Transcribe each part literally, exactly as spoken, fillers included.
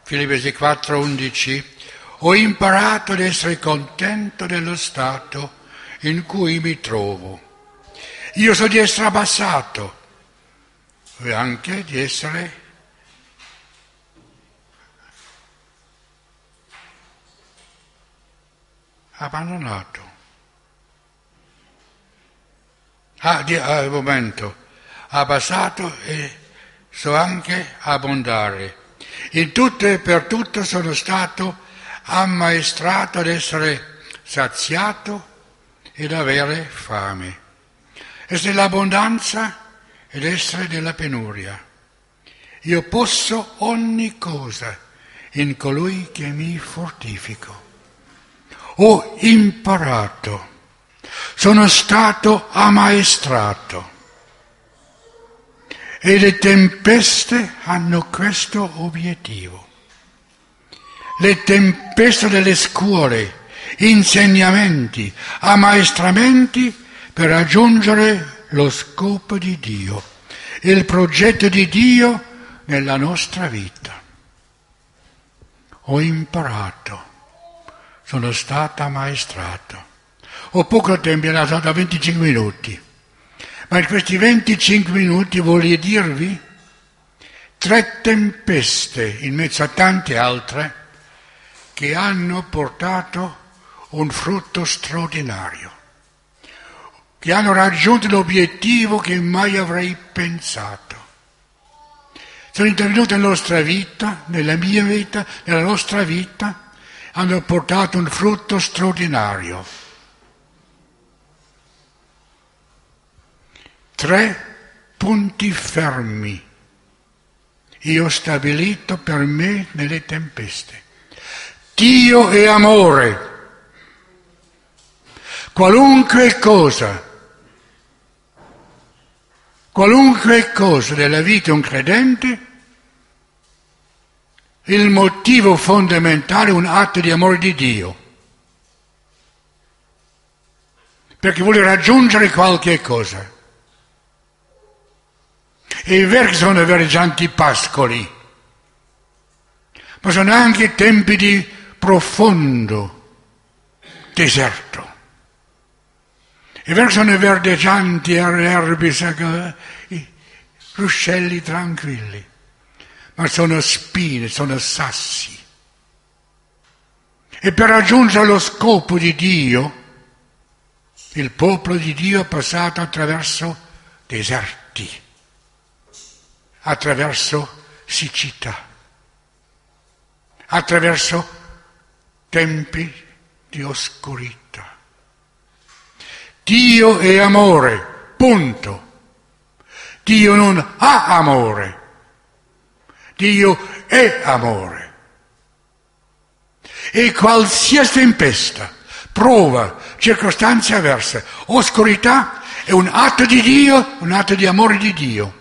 Filippesi quattro undici, ho imparato ad essere contento dello stato in cui mi trovo. Io so di essere abbassato e anche di essere abbandonato. Ah, di, ah, un momento, abbassato e so anche abbondare. In tutto e per tutto sono stato ammaestrato ad essere saziato ed avere fame, essere l'abbondanza ed essere della penuria. Io posso ogni cosa in colui che mi fortifico. Ho imparato, sono stato ammaestrato e le tempeste hanno questo obiettivo. Le tempeste delle scuole, insegnamenti, ammaestramenti per raggiungere lo scopo di Dio, il progetto di Dio nella nostra vita. Ho imparato, sono stato ammaestrato. Ho poco tempo, è stato venticinque minuti, ma in questi venticinque minuti voglio dirvi tre tempeste in mezzo a tante altre che hanno portato un frutto straordinario, che hanno raggiunto l'obiettivo che mai avrei pensato. Sono intervenute nella nostra vita, nella mia vita, nella nostra vita, hanno portato un frutto straordinario. Tre punti fermi io ho stabilito per me nelle tempeste. Dio è amore. Qualunque cosa, qualunque cosa della vita di un credente, il motivo fondamentale è un atto di amore di Dio. Perché vuole raggiungere qualche cosa. E è vero che sono vergenti pascoli, ma sono anche tempi di profondo deserto. È vero che sono verdeggianti erbe, ruscelli tranquilli, ma sono spine, sono sassi. E per raggiungere lo scopo di Dio, il popolo di Dio è passato attraverso deserti, attraverso siccità, attraverso tempi di oscurità. Dio è amore, punto. Dio non ha amore, Dio è amore. E qualsiasi tempesta, prova, circostanze avverse, oscurità è un atto di Dio, un atto di amore di Dio,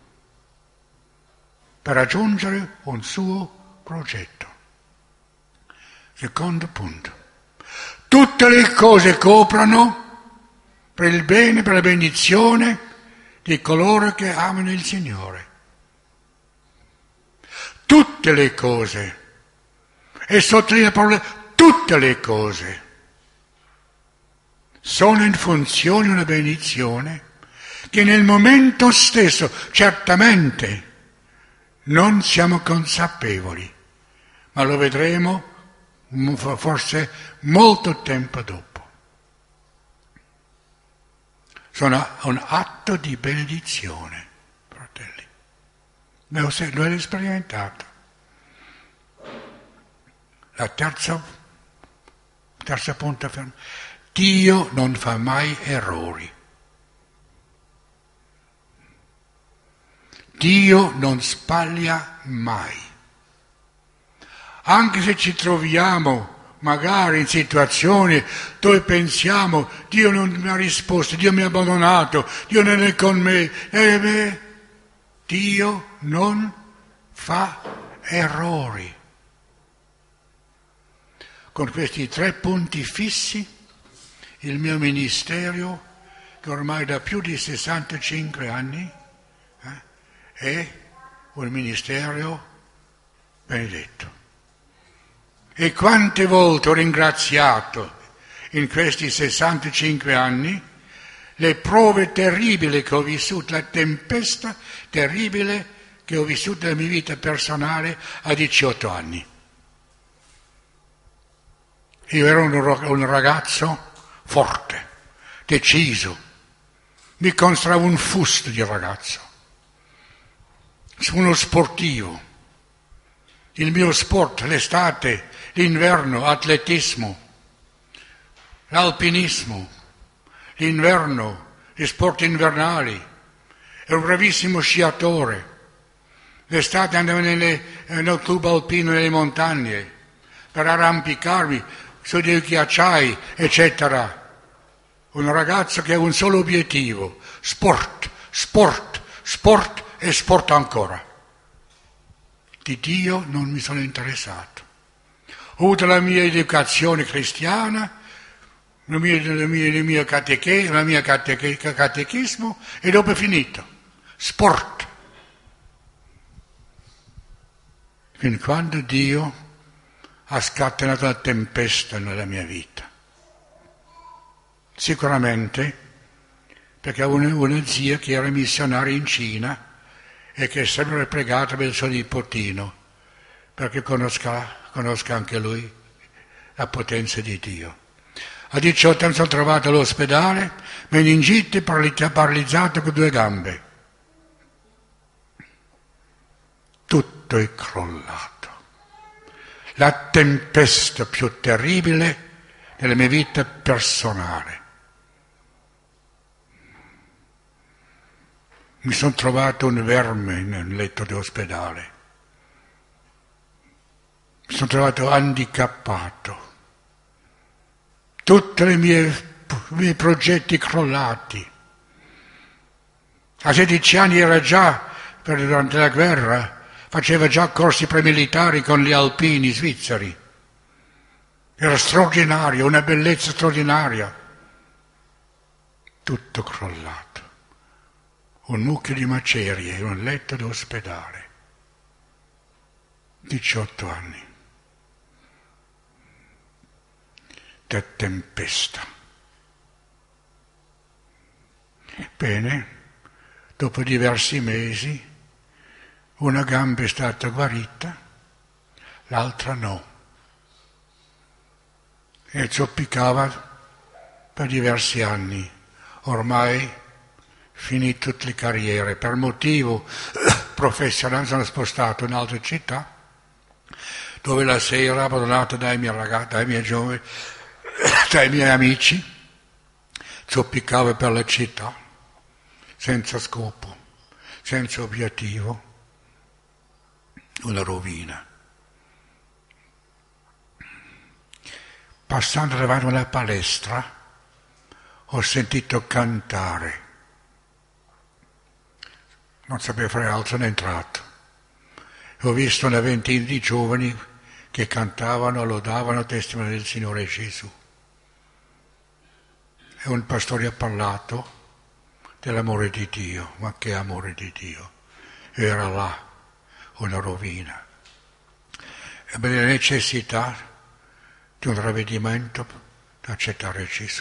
per raggiungere un suo progetto. Secondo punto. Tutte le cose coprono per il bene, per la benedizione di coloro che amano il Signore. Tutte le cose. E sottolinea la parola tutte le cose. Sono in funzione di una benedizione che nel momento stesso certamente non siamo consapevoli, ma lo vedremo forse molto tempo dopo. Sono un atto di benedizione, fratelli. Lo avete sperimentato. La terza, terza punta ferma. Dio non fa mai errori. Dio non sbaglia mai. Anche se ci troviamo magari in situazioni dove pensiamo Dio non mi ha risposto, Dio mi ha abbandonato, Dio non è con me, eh beh, Dio non fa errori. Con questi tre punti fissi, il mio ministero, che ormai da più di sessantacinque anni, eh, è un ministero benedetto. E quante volte ho ringraziato in questi sessantacinque anni le prove terribili che ho vissuto, la tempesta terribile che ho vissuto nella mia vita personale a diciotto anni. Io ero un ragazzo forte, deciso, mi consideravo un fusto di ragazzo, uno sportivo. Il mio sport, l'estate, l'inverno, atletismo, l'alpinismo, l'inverno, gli sport invernali. Ero un bravissimo sciatore. L'estate andavo nelle, nel club alpino nelle montagne per arrampicarmi su dei ghiacciai, eccetera. Un ragazzo che aveva un solo obiettivo: sport, sport, sport e sport ancora. Di Dio non mi sono interessato. Ho avuto la mia educazione cristiana, il mio, il mio, il mio cateche, la mia cateche, catechismo, e dopo è finito. Sport. Fin quando Dio ha scatenato la tempesta nella mia vita. Sicuramente perché avevo una, una zia che era missionaria in Cina e che sempre pregava per il suo nipotino, perché conosca, conosca anche lui la potenza di Dio. A diciotto anni sono trovato all'ospedale, meningite, paralizzato con due gambe. Tutto è crollato. La tempesta più terribile nella mia vita personale. Mi sono trovato un verme nel letto di ospedale. Mi sono trovato handicappato. Tutti i miei, i miei progetti crollati. A sedici anni era già, durante la guerra, faceva già corsi premilitari con gli alpini svizzeri. Era straordinario, una bellezza straordinaria. Tutto crollato. Un mucchio di macerie in un letto d'ospedale. diciotto anni. Da tempesta. Bene, dopo diversi mesi, una gamba è stata guarita, l'altra no. E zoppicava per diversi anni. Ormai finito tutte le carriere. Per motivo professionale sono spostato in altre città, dove la sera, abbandonato dai miei ragazzi, dai miei giovani, dai miei amici, zoppicavo per la città, senza scopo, senza obiettivo, una rovina. Passando davanti a una palestra, ho sentito cantare. Non sapevo fare altro, sono entrato. Ho visto una ventina di giovani che cantavano, lodavano, testimoniavano del Signore Gesù. E un pastore ha parlato dell'amore di Dio, ma che amore di Dio? Era là una rovina. Ebbe la necessità di un ravvedimento da accettare Gesù.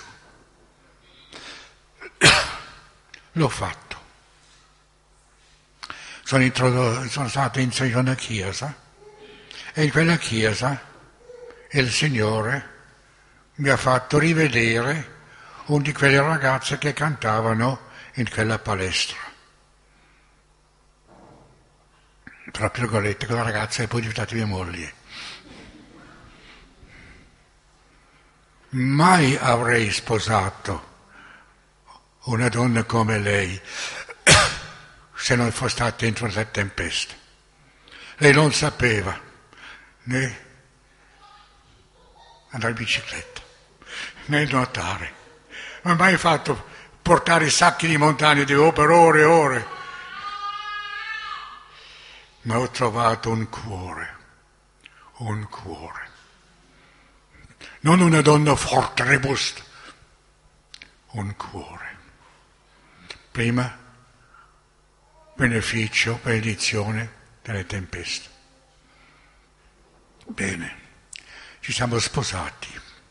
L'ho fatto. Sono, introdotto, sono stato inserito in una chiesa e in quella chiesa il Signore mi ha fatto rivedere una di quelle ragazze che cantavano in quella palestra. Tra virgolette, quella ragazza è poi diventata mia moglie. Mai avrei sposato una donna come lei se non fosse stata dentro la tempesta. Lei non sapeva né andare in bicicletta, né nuotare. Non ha mai fatto portare i sacchi di montagna di oh, per ore e ore. Ma ho trovato un cuore, un cuore. Non una donna forte, robusta, un cuore. Prima beneficio, benedizione delle tempeste. Bene, ci siamo sposati.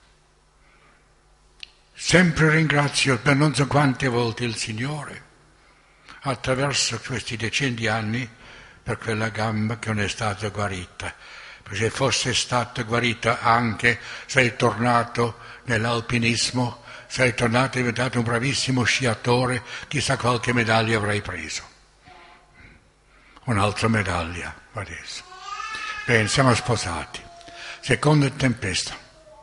Sempre ringrazio per non so quante volte il Signore, attraverso questi decenni di anni, per quella gamba che non è stata guarita. Perché se fosse stata guarita anche, sei tornato nell'alpinismo, sei tornato e diventato un bravissimo sciatore, chissà qualche medaglia avrei preso. Un'altra medaglia adesso. Bene, siamo sposati. Seconda tempesta.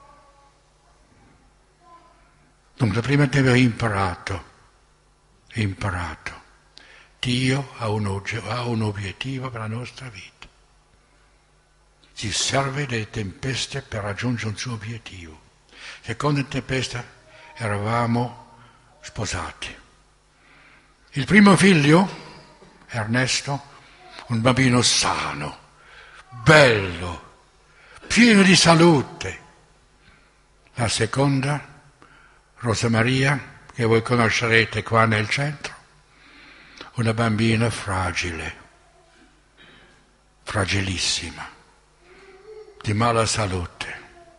Dunque, prima ti avevo imparato, imparato. Dio ha un, ha un obiettivo per la nostra vita. Si serve delle tempeste per raggiungere un suo obiettivo. Seconda tempesta, eravamo sposati. Il primo figlio, Ernesto, un bambino sano, bello, pieno di salute. La seconda, Rosa Maria, che voi conoscerete qua nel centro, una bambina fragile, fragilissima, di mala salute.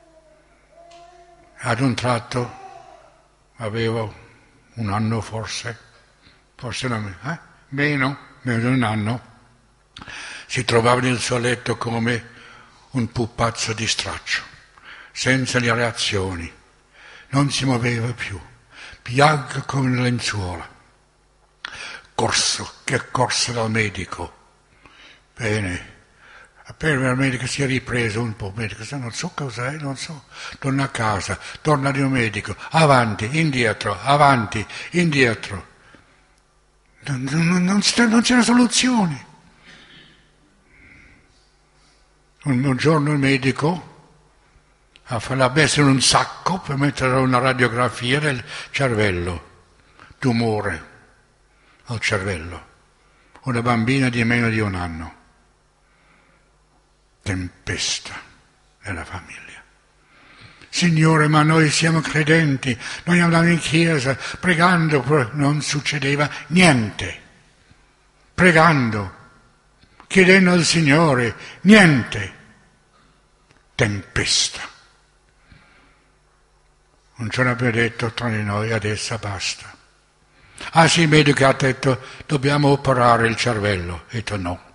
Ad un tratto avevo un anno forse, forse non, eh? meno, meno di un anno, si trovava nel suo letto come un pupazzo di straccio, senza le reazioni, non si muoveva più, bianca come una lenzuola. Corso, che corso dal medico. Bene, appena il medico si è ripreso un po', il medico non so cos'è, non so, torna a casa, torna di un medico, avanti, indietro, avanti, indietro. Non, non, non, non c'era soluzione. Un, un giorno il medico l'ha messo in un sacco per mettere una radiografia del cervello, tumore al cervello, una bambina di meno di un anno. Tempesta nella famiglia. Signore, ma noi siamo credenti, noi andiamo in chiesa, pregando, non succedeva niente. Pregando, chiedendo al Signore, niente. Tempesta. Un giorno abbiamo detto tra di noi, adesso basta. Ah sì, il medico ha detto, dobbiamo operare il cervello. Ho detto no.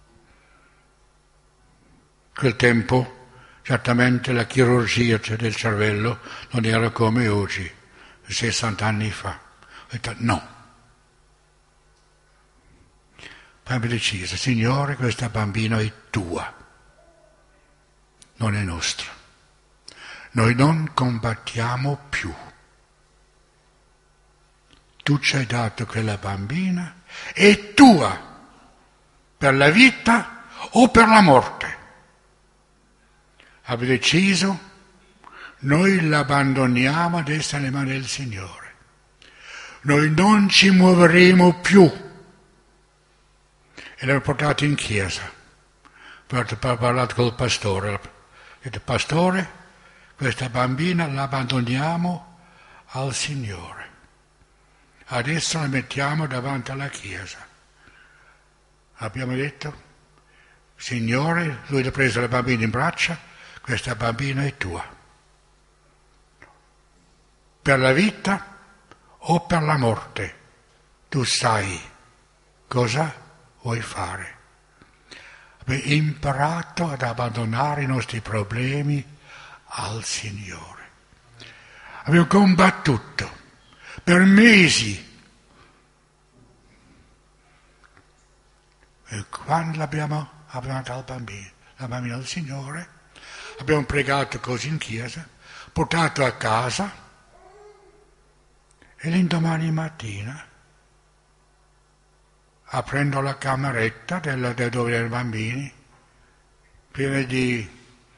Quel tempo, certamente la chirurgia del cervello non era come oggi, sessanta anni fa. Ho detto no. Poi abbiamo deciso, Signore, questa bambina è tua, non è nostra. Noi non combattiamo più. Tu ci hai dato quella bambina, è tua, per la vita o per la morte. Abbiamo deciso, noi l'abbandoniamo adesso nelle mani del Signore. Noi non ci muoveremo più. E l'abbiamo portato in chiesa. Poi ho parlato col pastore. Ho detto, pastore, questa bambina l'abbandoniamo al Signore. Adesso la mettiamo davanti alla chiesa. Abbiamo detto, Signore, lui ha preso la bambina in braccia, questa bambina è tua. Per la vita o per la morte, tu sai cosa vuoi fare. Abbiamo imparato ad abbandonare i nostri problemi al Signore. Abbiamo combattuto per mesi. E quando l'abbiamo abbandonata al bambino, la bambina al Signore, abbiamo pregato così in chiesa, portato a casa e l'indomani mattina, aprendo la cameretta della, dove erano i bambini, piena di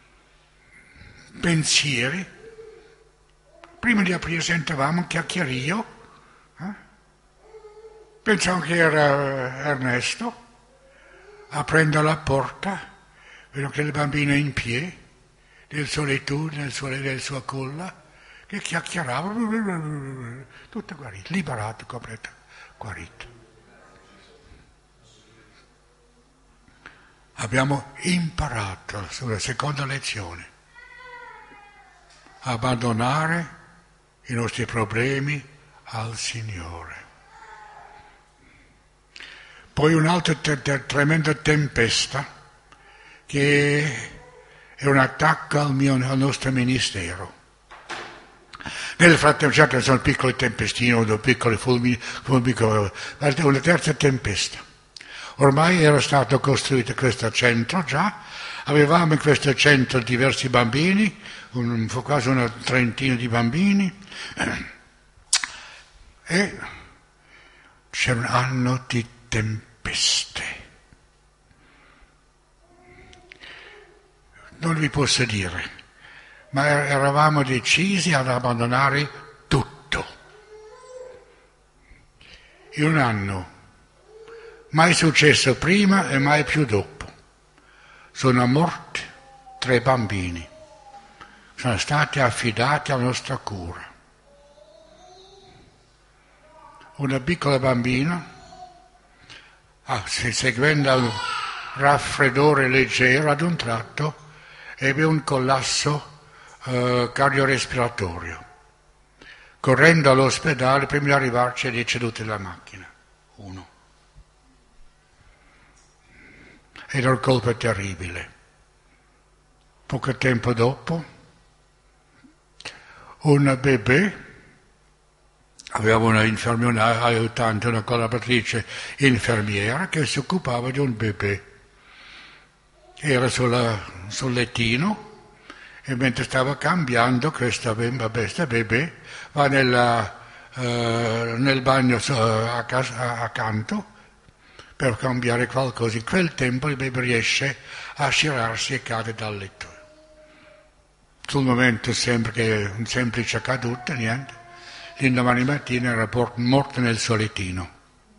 pensieri, prima di aprire sentivamo un chiacchierio, eh? Pensavo che era Ernesto, aprendo la porta, vedo che il bambino è in piedi, nel suo letto, nel suo, nella sua culla, che chiacchierava, tutto guarito, liberato, completo, guarito. abbiamo imparato sulla seconda lezione a abbandonare i nostri problemi al Signore. Poi un'altra te- te- tremenda tempesta che è un attacco al, mio, al nostro ministero. Nel frattempo, certo, sono piccole tempestine, due piccoli fulmini, fulmini, una terza tempesta. Ormai era stato costruito questo centro già, avevamo in questo centro diversi bambini, un, quasi una trentina di bambini, e c'è un anno di tempeste. Non vi posso dire, ma eravamo decisi ad abbandonare tutto. In un anno, mai successo prima e mai più dopo, sono morti tre bambini, sono stati affidati alla nostra cura. Una piccola bambina, ah, seguendo un raffreddore leggero, ad un tratto ebbe un collasso eh, cardiorespiratorio. Correndo all'ospedale, prima di arrivarci è deceduto nella macchina. Uno. Era un colpo terribile. Poco tempo dopo, un bebè, aveva una infermiera, una aiutante, una collaboratrice infermiera che si occupava di un bebè. Era sulla, sul lettino e mentre stava cambiando questa bebè va nella, eh, nel bagno a casa, accanto per cambiare qualcosa. In quel tempo il bebè riesce a sciarsi e cade dal letto. Sul momento sembra che è un semplice caduta, niente. L'indomani mattina era morto nel suo lettino.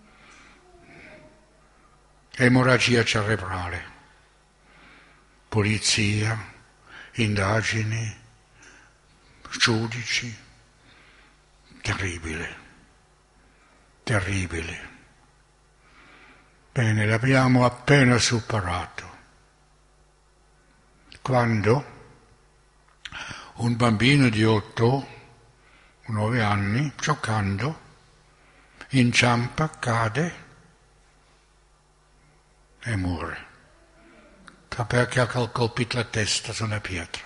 Emorragia cerebrale. Polizia, indagini, giudici, terribile, terribile. Bene, l'abbiamo appena superato. Quando un bambino di otto, nove anni, giocando, inciampa, cade e muore. Perché ha colpito la testa su una pietra.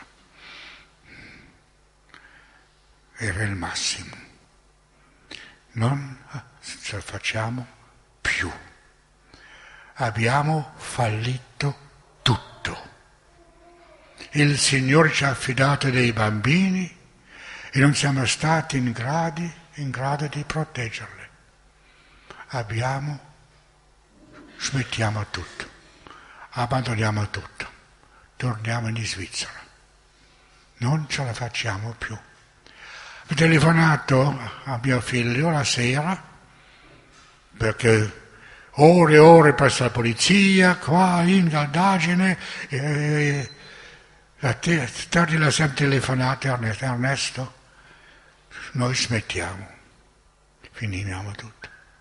Era il massimo. Non ce la facciamo più. Abbiamo fallito tutto. Il Signore ci ha affidato dei bambini e non siamo stati in grado, in grado di proteggerli. Abbiamo, smettiamo tutto. Abbandoniamo tutto, torniamo in Svizzera, non ce la facciamo più. Ho telefonato a mio figlio la sera, perché ore e ore presso la polizia, qua in indagine, e la tardi l'ha sempre telefonato Ernesto, Ernesto, noi smettiamo, finiamo tutto.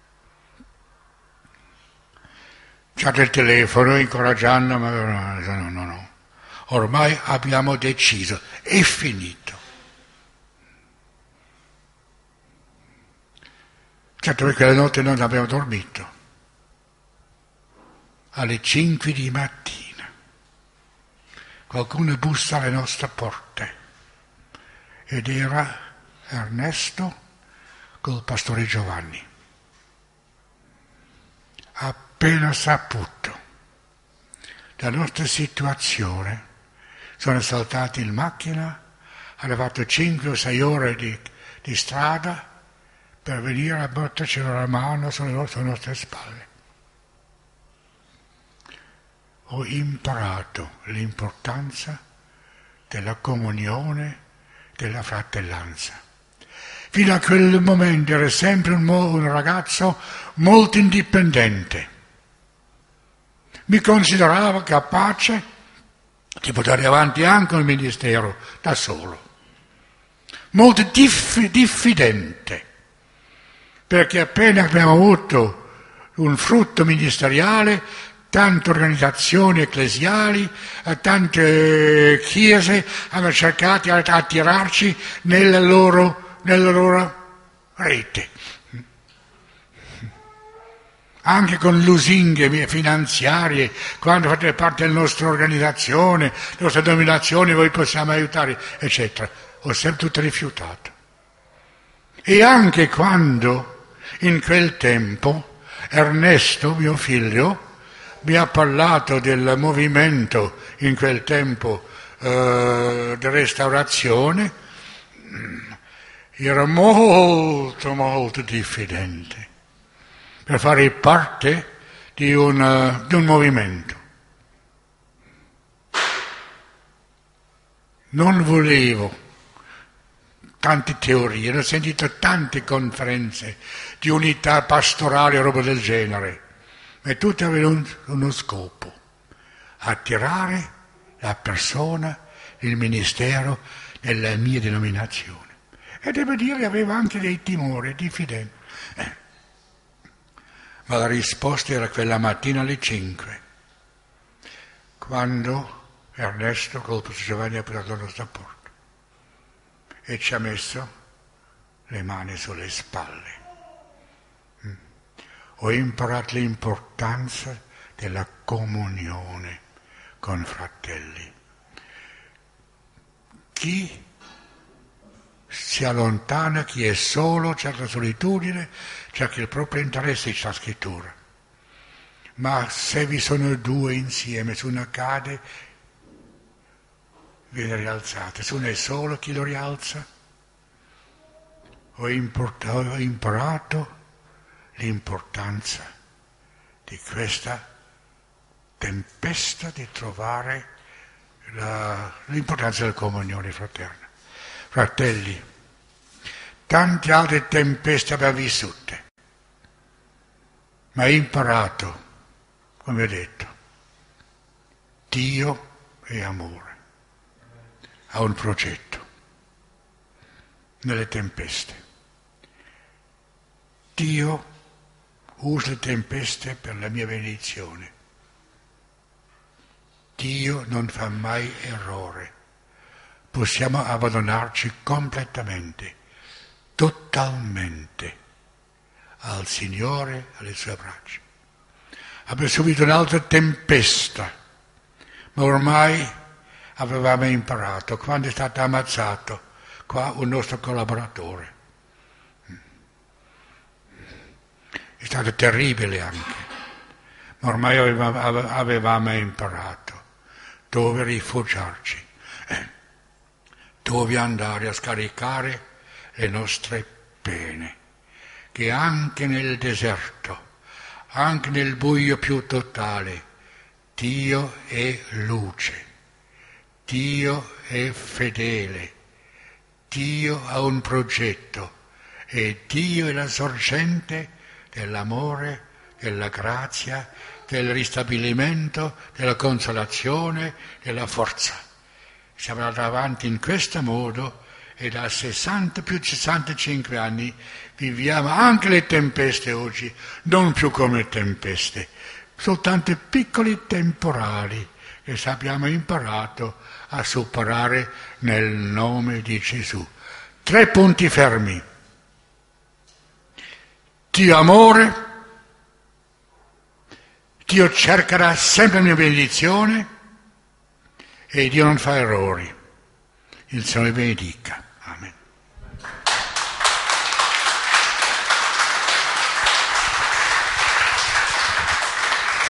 C'ha del telefono incoraggiando, ma no, no, no. Ormai abbiamo deciso, è finito. Certo che quella notte non abbiamo dormito. Alle cinque di mattina qualcuno bussa alle nostre porte ed era Ernesto col pastore Giovanni. Appena saputo della nostra situazione, sono saltati in macchina, hanno fatto cinque o sei ore di, di strada per venire a metterci la mano sulle, sulle nostre spalle. Ho imparato l'importanza della comunione, della fratellanza. Fino a quel momento ero sempre un, un ragazzo molto indipendente. Mi consideravo capace di portare avanti anche il ministero da solo. Molto diff- diffidente, perché appena abbiamo avuto un frutto ministeriale, tante organizzazioni ecclesiali, tante chiese hanno cercato di attirarci nella loro, nella loro rete. Anche con lusinghe finanziarie, quando fate parte della nostra organizzazione, della nostra denominazione, voi possiamo aiutare, eccetera. Ho sempre tutto rifiutato. E anche quando, in quel tempo, Ernesto, mio figlio, mi ha parlato del movimento in quel tempo eh, di restaurazione, ero molto molto diffidente per fare parte di un, di un movimento. Non volevo tante teorie, ho sentito tante conferenze di unità pastorale o roba del genere. E tutti avevano uno scopo, attirare la persona, il ministero nella mia denominazione. E devo dire aveva anche dei timori, diffidenza. Eh. Ma la risposta era quella mattina alle cinque, quando Ernesto col professor Giovanni ha aperto la nostra porta e ci ha messo le mani sulle spalle. Ho imparato l'importanza della comunione con fratelli. Chi si allontana, chi è solo, cerca solitudine, cerca il proprio interesse, dice la scrittura. Ma se vi sono due insieme, se uno cade, viene rialzato. Se uno è solo, chi lo rialza? Ho, import- ho imparato l'importanza di questa tempesta di trovare la, l'importanza della comunione fraterna. Fratelli, tante altre tempeste abbiamo vissute, ma ho imparato, come ho detto, Dio è amore, ha un progetto nelle tempeste. Dio usa le tempeste per la mia benedizione. Dio non fa mai errore. Possiamo abbandonarci completamente, totalmente al Signore, alle sue braccia. Abbiamo subito un'altra tempesta, ma ormai avevamo imparato, quando è stato ammazzato qua un nostro collaboratore. È stato terribile anche, ma ormai avevamo, avevamo imparato dove rifugiarci, dove andare a scaricare le nostre pene, che anche nel deserto, anche nel buio più totale, Dio è luce, Dio è fedele, Dio ha un progetto e Dio è la sorgente dell'amore, della grazia, del ristabilimento, della consolazione, della forza. Siamo andati avanti in questo modo e da sessanta più sessantacinque anni viviamo anche le tempeste oggi, non più come tempeste, soltanto piccoli temporali che abbiamo imparato a superare nel nome di Gesù. Tre punti fermi. Dio amore, Dio cercherà sempre la mia benedizione e Dio non fa errori. Il Signore benedica.